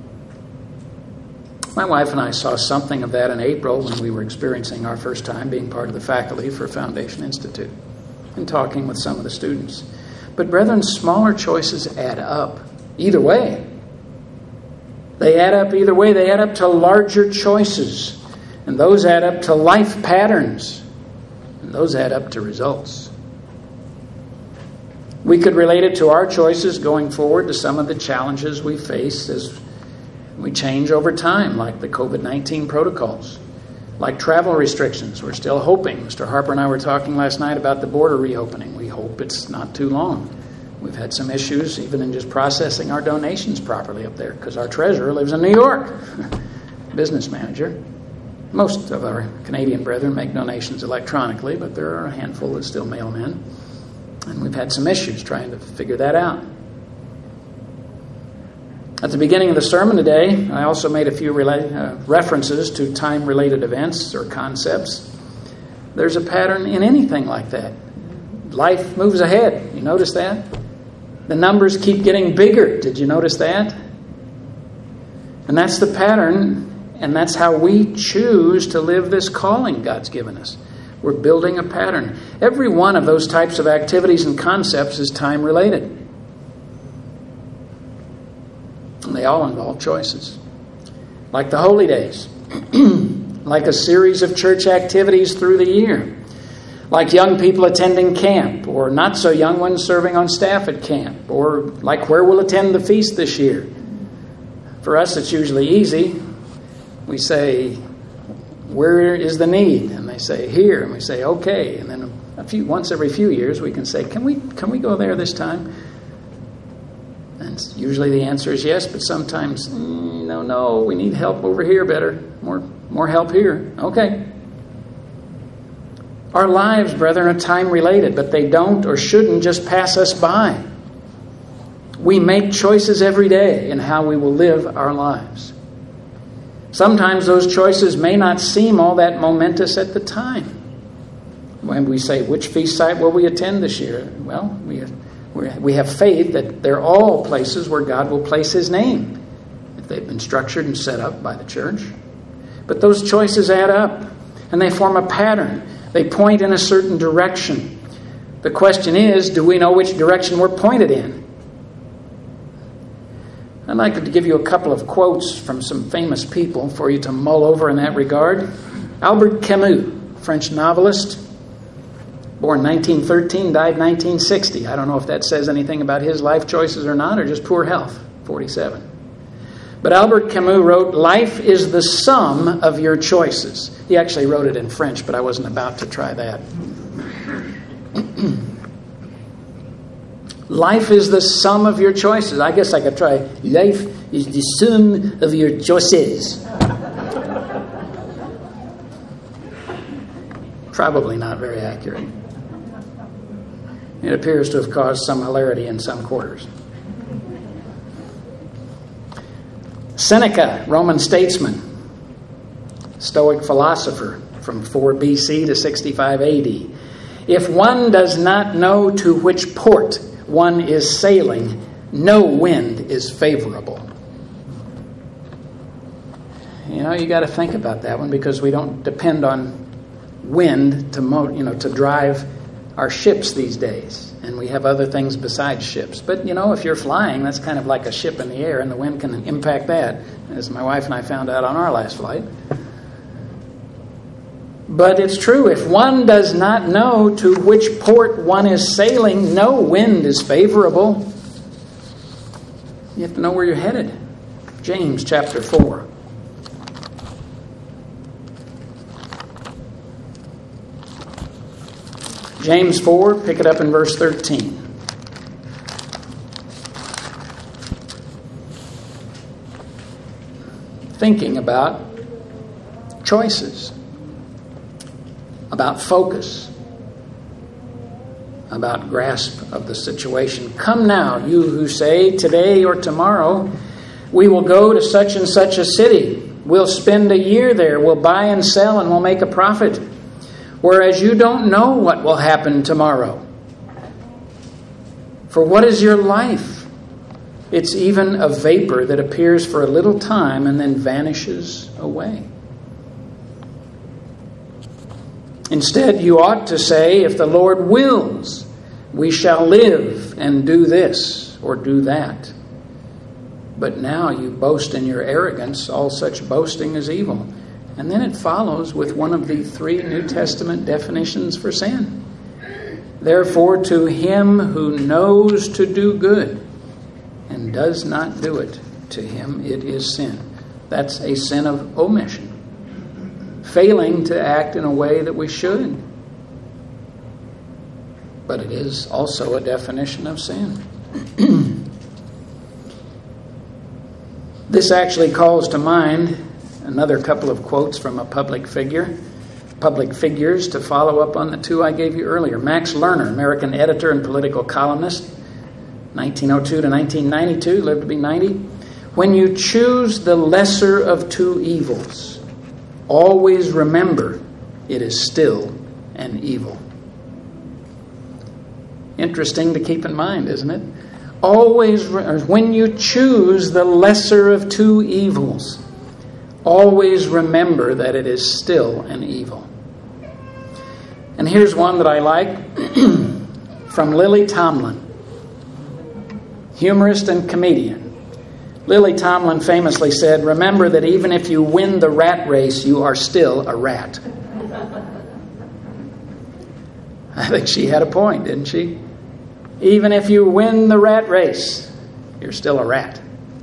My wife and I saw something of that in April when we were experiencing our first time being part of the faculty for Foundation Institute and talking with some of the students. But brethren, smaller choices add up either way. They add up either way. They add up to larger choices. And those add up to life patterns. And those add up to results. We could relate it to our choices going forward to some of the challenges we face as we change over time, like the COVID-19 protocols, like travel restrictions. We're still hoping. Mr. Harper and I were talking last night about the border reopening. We hope it's not too long. We've had some issues even in just processing our donations properly up there because our treasurer lives in New York, business manager. Most of our Canadian brethren make donations electronically, but there are a handful that still mail them in. And we've had some issues trying to figure that out. At the beginning of the sermon today, I also made a few references to time-related events or concepts. There's a pattern in anything like that. Life moves ahead. You notice that? The numbers keep getting bigger. Did you notice that? And that's the pattern, and that's how we choose to live this calling God's given us. We're building a pattern. Every one of those types of activities and concepts is time-related. And they all involve choices. Like the holy days. Like a series of church activities through the year. Like young people attending camp, or not so young ones serving on staff at camp, or like where we'll attend the feast this year. For us, it's usually easy. We say, where is the need? And they say, here. And we say, okay. And then once every few years, we can say, can we go there this time? And usually the answer is yes, but sometimes, no, we need help over here better. More help here. Okay. Our lives, brethren, are time-related, but they don't or shouldn't just pass us by. We make choices every day in how we will live our lives. Sometimes those choices may not seem all that momentous at the time. When we say, which feast site will we attend this year? Well, we have faith that they're all places where God will place His name, if they've been structured and set up by the church. But those choices add up, and they form a pattern. They point in a certain direction. The question is, do we know which direction we're pointed in? I'd like to give you a couple of quotes from some famous people for you to mull over in that regard. Albert Camus, French novelist, born 1913, died 1960. I don't know if that says anything about his life choices or not, or just poor health, 47. But Albert Camus wrote, "Life is the sum of your choices." He actually wrote it in French, but I wasn't about to try that. Life is the sum of your choices. I guess I could try, life is the sum of your choices. Probably not very accurate. It appears to have caused some hilarity in some quarters. Seneca, Roman statesman, Stoic philosopher from 4 BC to 65 AD. If one does not know to which port one is sailing, no wind is favorable. You got to think about that one, because we don't depend on wind to drive our ships these days. And we have other things besides ships. But, if you're flying, that's kind of like a ship in the air, and the wind can impact that, as my wife and I found out on our last flight. But it's true, if one does not know to which port one is sailing, no wind is favorable. You have to know where you're headed. James chapter 4. James 4, pick it up in verse 13. Thinking about choices, about focus, about grasp of the situation. Come now, you who say, today or tomorrow, we will go to such and such a city. We'll spend a year there. We'll buy and sell and we'll make a profit. Whereas you don't know what will happen tomorrow. For what is your life? It's even a vapor that appears for a little time and then vanishes away. Instead, you ought to say, if the Lord wills, we shall live and do this or do that. But now you boast in your arrogance. All such boasting is evil. And then it follows with one of the 3 New Testament definitions for sin. Therefore, to him who knows to do good and does not do it, to him it is sin. That's a sin of omission. Failing to act in a way that we should. But it is also a definition of sin. This actually calls to mind another couple of quotes from a public figures to follow up on the 2 I gave you earlier. Max Lerner, American editor and political columnist, 1902 to 1992, lived to be 90. When you choose the lesser of 2 evils, always remember it is still an evil. Interesting to keep in mind, isn't it? Always, when you choose the lesser of 2 evils, always remember that it is still an evil. And here's one that I like from Lily Tomlin, humorist and comedian. Lily Tomlin famously said, "Remember that even if you win the rat race, you are still a rat." I think she had a point, didn't she? Even if you win the rat race, you're still a rat.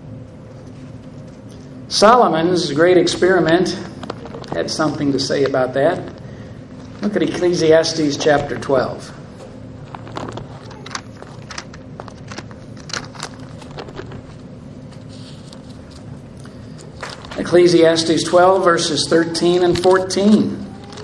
Solomon's great experiment had something to say about that. Look at Ecclesiastes chapter 12. Ecclesiastes 12, verses 13 and 14.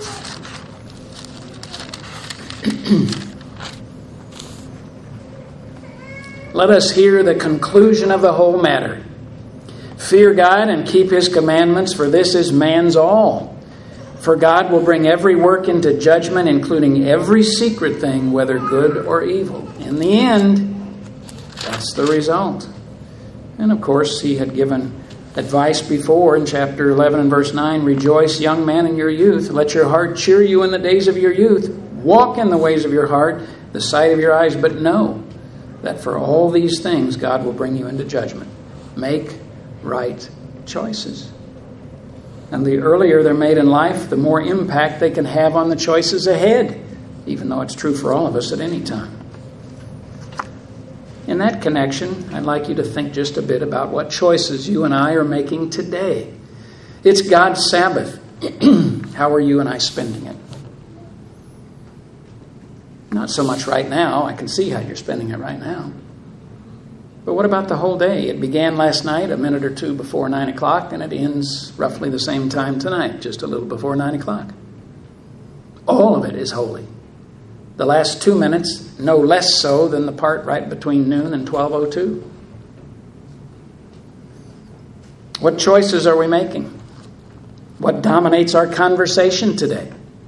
Let us hear the conclusion of the whole matter. Fear God and keep his commandments, for this is man's all. For God will bring every work into judgment, including every secret thing, whether good or evil. In the end, that's the result. And of course, he had given advice before in chapter 11 and verse 9, "Rejoice, young man, in your youth. Let your heart cheer you in the days of your youth. Walk in the ways of your heart, the sight of your eyes, but know that for all these things God will bring you into judgment. Make right choices." And the earlier they're made in life, the more impact they can have on the choices ahead, even though it's true for all of us at any time. In that connection, I'd like you to think just a bit about what choices you and I are making today. It's God's Sabbath. How are you and I spending it? Not so much right now. I can see how you're spending it right now. But what about the whole day? It began last night, a minute or 2 before 9 o'clock, and it ends roughly the same time tonight, just a little before 9 o'clock. All of it is holy. The last 2 minutes, no less so than the part right between noon and 12:02. What choices are we making? What dominates our conversation today?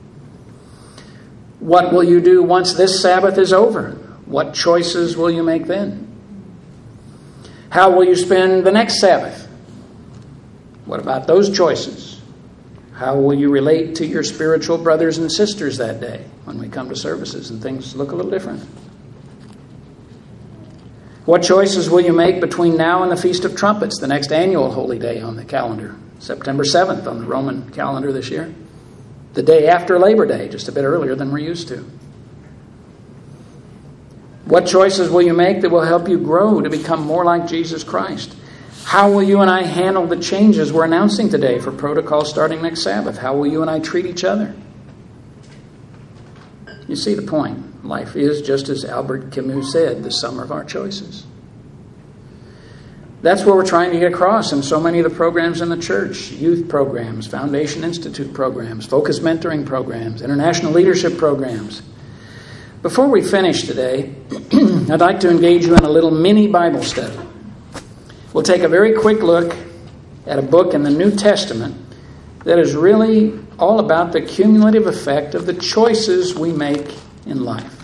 What will you do once this Sabbath is over? What choices will you make then? How will you spend the next Sabbath? What about those choices? How will you relate to your spiritual brothers and sisters that day when we come to services and things look a little different? What choices will you make between now and the Feast of Trumpets, the next annual holy day on the calendar, September 7th on the Roman calendar this year? The day after Labor Day, just a bit earlier than we're used to. What choices will you make that will help you grow to become more like Jesus Christ? How will you and I handle the changes we're announcing today for protocol starting next Sabbath? How will you and I treat each other? You see the point. Life is, just as Albert Camus said, the sum of our choices. That's what we're trying to get across in so many of the programs in the church. Youth programs, Foundation Institute programs, focus mentoring programs, international leadership programs. Before we finish today, I'd like to engage you in a little mini Bible study. We'll take a very quick look at a book in the New Testament that is really all about the cumulative effect of the choices we make in life.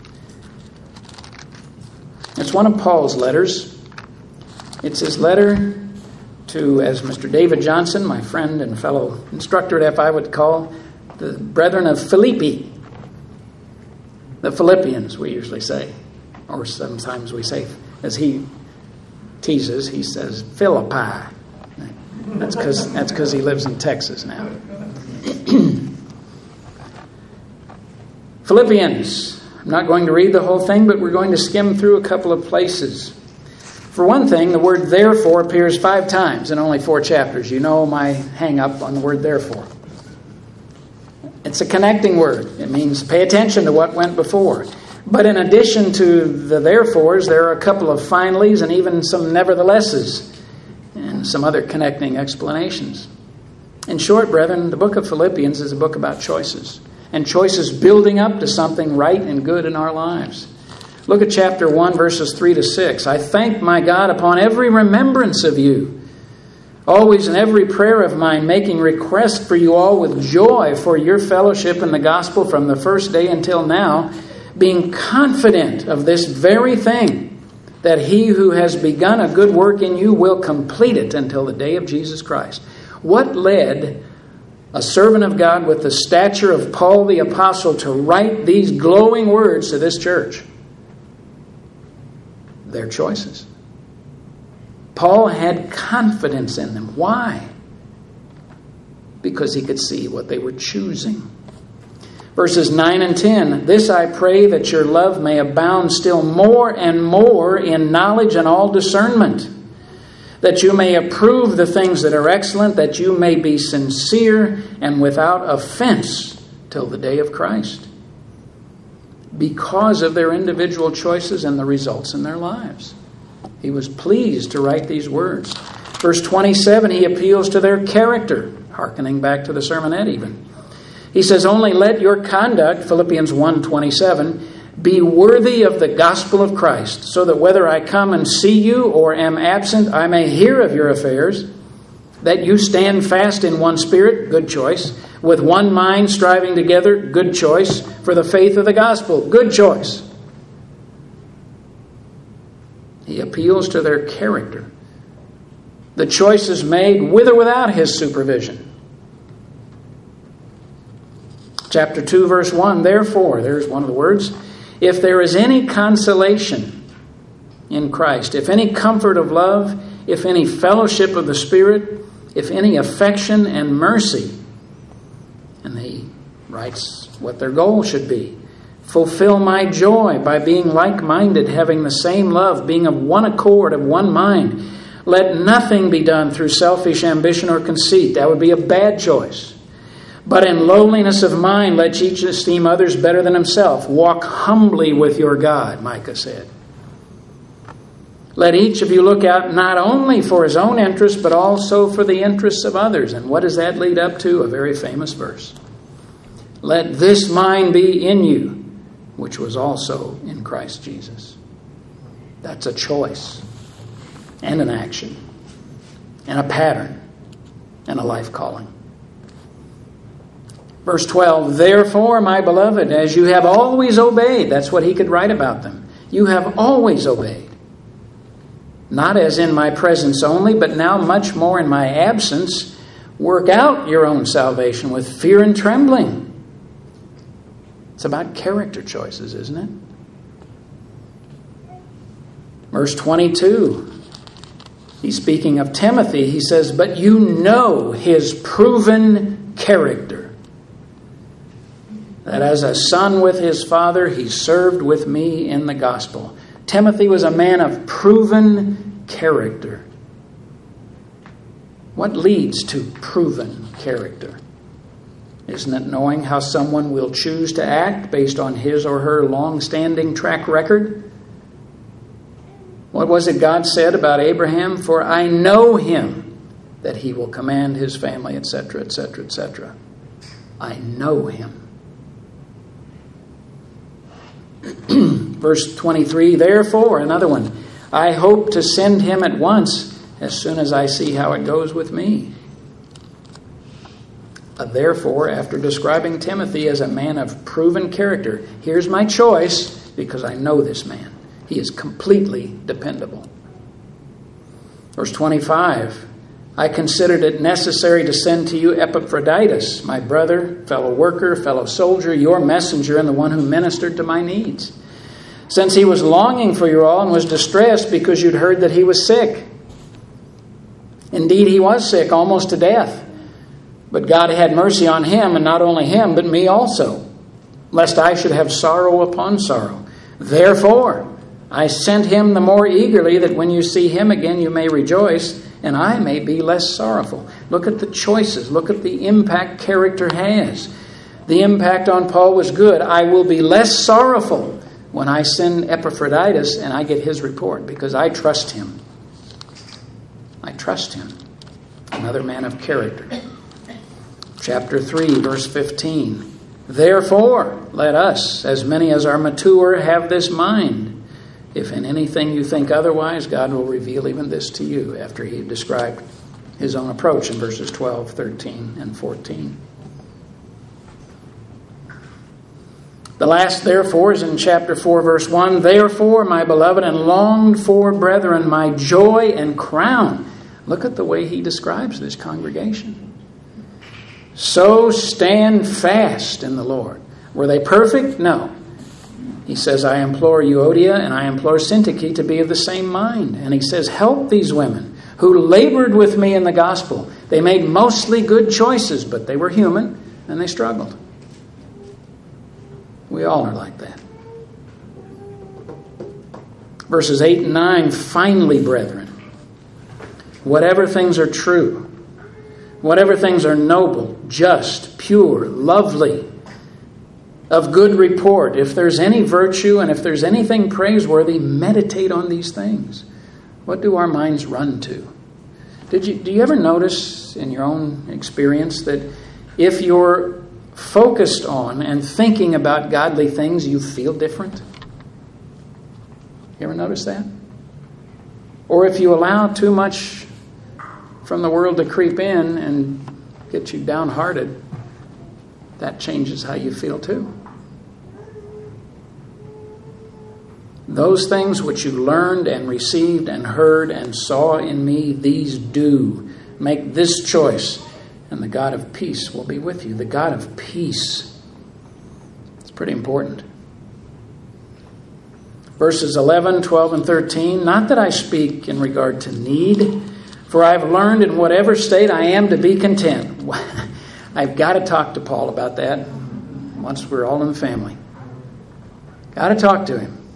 It's one of Paul's letters. It's his letter to, as Mr. David Johnson, my friend and fellow instructor at FI would call, the brethren of Philippi. The Philippians, we usually say. Or sometimes we say, as he teases, he says, Philippi. That's because he lives in Texas now. Philippians. I'm not going to read the whole thing, but we're going to skim through a couple of places. For one thing, the word therefore appears 5 times in only 4 chapters. You know my hang-up on the word therefore. It's a connecting word. It means pay attention to what went before. But in addition to the therefores, there are a couple of finallys and even some neverthelesses and some other connecting explanations. In short, brethren, the book of Philippians is a book about choices. And choices building up to something right and good in our lives. Look at chapter 1, verses 3 to 6. I thank my God upon every remembrance of you, always in every prayer of mine, making request for you all with joy for your fellowship in the gospel from the first day until now, being confident of this very thing, that he who has begun a good work in you will complete it until the day of Jesus Christ. What led a servant of God with the stature of Paul the Apostle to write these glowing words to this church? Their choices. Paul had confidence in them. Why? Because he could see what they were choosing. Verses 9 and 10, this I pray that your love may abound still more and more in knowledge and all discernment, that you may approve the things that are excellent, that you may be sincere and without offense till the day of Christ, because of their individual choices and the results in their lives. He was pleased to write these words. Verse 27, he appeals to their character, hearkening back to the sermonette even. He says, only let your conduct, Philippians 1:27, be worthy of the gospel of Christ, so that whether I come and see you or am absent, I may hear of your affairs, that you stand fast in one spirit, good choice, with one mind striving together, good choice, for the faith of the gospel, good choice. He appeals to their character. The choice is made with or without his supervision. Chapter 2, verse 1, therefore, there's one of the words, if there is any consolation in Christ, if any comfort of love, if any fellowship of the Spirit, if any affection and mercy, and he writes what their goal should be. Fulfill my joy by being like-minded, having the same love, being of one accord, of one mind. Let nothing be done through selfish ambition or conceit. That would be a bad choice. But in lowliness of mind, let each esteem others better than himself. Walk humbly with your God, Micah said. Let each of you look out not only for his own interests, but also for the interests of others. And what does that lead up to? A very famous verse. Let this mind be in you, which was also in Christ Jesus. That's a choice and an action and a pattern and a life calling. Verse 12, therefore, my beloved, as you have always obeyed, that's what he could write about them. You have always obeyed. Not as in my presence only, but now much more in my absence. Work out your own salvation with fear and trembling. It's about character choices, isn't it? Verse 22, he's speaking of Timothy. He says, but you know his proven character, that as a son with his father, he served with me in the gospel. Timothy was a man of proven character. What leads to proven character? Isn't it knowing how someone will choose to act based on his or her long-standing track record? What was it God said about Abraham? For I know him, that he will command his family, etc., etc., etc. I know him. Verse 23, therefore, another one, I hope to send him at once as soon as I see how it goes with me. Therefore, after describing Timothy as a man of proven character, here's my choice because I know this man. He is completely dependable. Verse 25, I considered it necessary to send to you Epaphroditus, my brother, fellow worker, fellow soldier, your messenger, and the one who ministered to my needs. Since he was longing for you all and was distressed because you'd heard that he was sick. Indeed, he was sick, almost to death. But God had mercy on him, and not only him, but me also, lest I should have sorrow upon sorrow. Therefore, I sent him the more eagerly, that when you see him again you may rejoice, and I may be less sorrowful. Look at the choices. Look at the impact character has. The impact on Paul was good. I will be less sorrowful when I send Epaphroditus and I get his report, because I trust him. I trust him. Another man of character. Chapter 3, verse 15. Therefore, let us, as many as are mature, have this mind. If in anything you think otherwise, God will reveal even this to you, after he described his own approach in verses 12, 13, and 14. The last therefore is in chapter 4, verse 1. Therefore, my beloved and longed for brethren, my joy and crown. Look at the way he describes this congregation. So stand fast in the Lord. Were they perfect? No. He says, I implore Euodia and I implore Syntyche to be of the same mind. And he says, help these women who labored with me in the gospel. They made mostly good choices, but they were human and they struggled. We all are like that. Verses 8 and 9, finally, brethren, whatever things are true, whatever things are noble, just, pure, lovely, of good report, if there's any virtue and if there's anything praiseworthy, meditate on these things. What do our minds run to? Do you ever notice in your own experience that if you're focused on and thinking about godly things, you feel different? You ever notice that? Or if you allow too much from the world to creep in and get you downhearted, that changes how you feel too. Those things which you learned and received and heard and saw in me, these do. Make this choice, and the God of peace will be with you. The God of peace. It's pretty important. Verses 11, 12, and 13. Not that I speak in regard to need, for I have learned in whatever state I am to be content. I've got to talk to Paul about that once we're all in the family. Got to talk to him.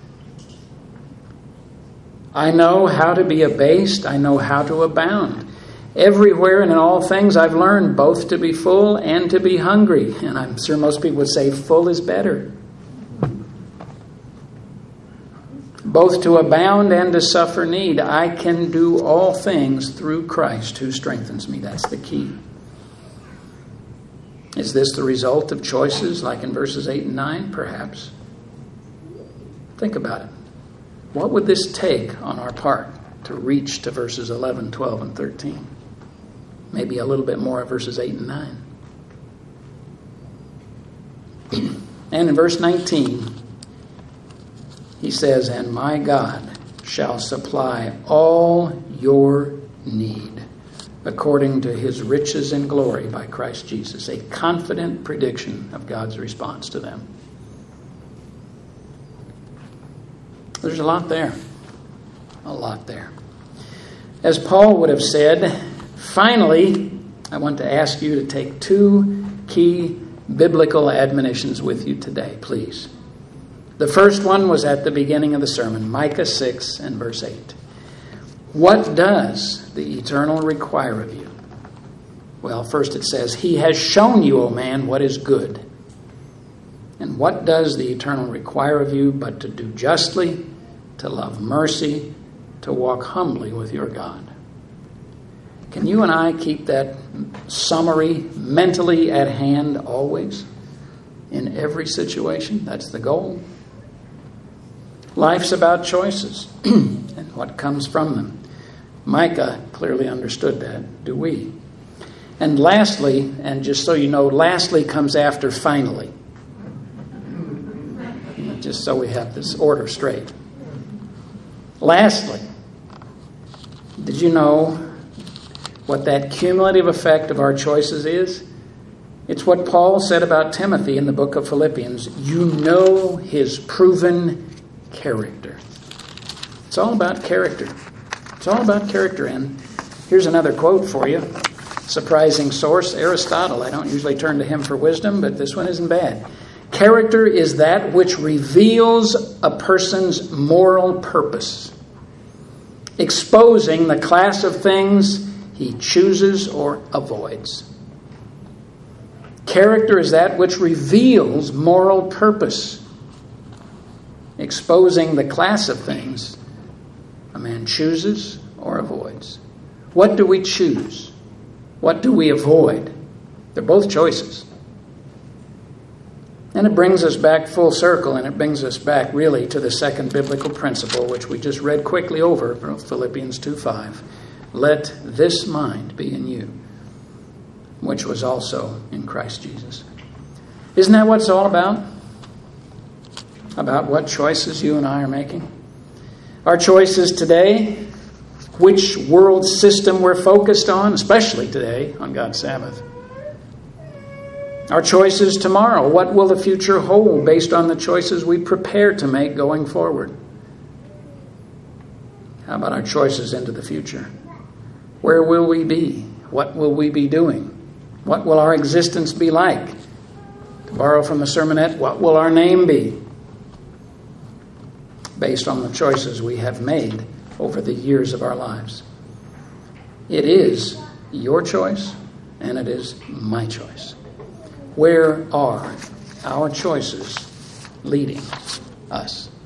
I know how to be abased. I know how to abound. Everywhere and in all things I've learned both to be full and to be hungry. And I'm sure most people would say full is better. Both to abound and to suffer need. I can do all things through Christ who strengthens me. That's the key. Is this the result of choices like in verses 8 and 9? Perhaps. Think about it. What would this take on our part to reach to verses 11, 12, and 13? Maybe a little bit more of verses 8 and 9. And in verse 19, he says, and my God shall supply all your need according to his riches and glory by Christ Jesus. A confident prediction of God's response to them. There's a lot there. A lot there. As Paul would have said, finally, I want to ask you to take two key biblical admonitions with you today, please. The first one was at the beginning of the sermon, Micah 6 and verse 8. What does the eternal require of you? Well, first it says, he has shown you, O man, what is good. And what does the eternal require of you but to do justly, to love mercy, to walk humbly with your God? Can you and I keep that summary mentally at hand always? In every situation? That's the goal. Life's about choices and what comes from them. Micah clearly understood that. Do we? And lastly, and just so you know, lastly comes after finally. Just so we have this order straight. Lastly, did you know what that cumulative effect of our choices is? It's what Paul said about Timothy in the book of Philippians. You know his proven character. It's all about character. It's all about character. And Here's another quote for you. Surprising source, Aristotle. I don't usually turn to him for wisdom, but this one isn't bad. Character is that which reveals a person's moral purpose, exposing the class of things he chooses or avoids. Character is that which reveals moral purpose, exposing the class of things a man chooses or avoids. What do we choose? What do we avoid? They're both choices. And it brings us back full circle, and it brings us back really to the second biblical principle, which we just read quickly over, Philippians 2:5. Let this mind be in you, which was also in Christ Jesus. Isn't that what it's all about? About what choices you and I are making? Our choices today, which world system we're focused on, especially today on God's Sabbath. Our choices tomorrow, what will the future hold based on the choices we prepare to make going forward? How about our choices into the future? Where will we be? What will we be doing? What will our existence be like? To borrow from the sermonette, what will our name be? Based on the choices we have made over the years of our lives. It is your choice, and it is my choice. Where are our choices leading us?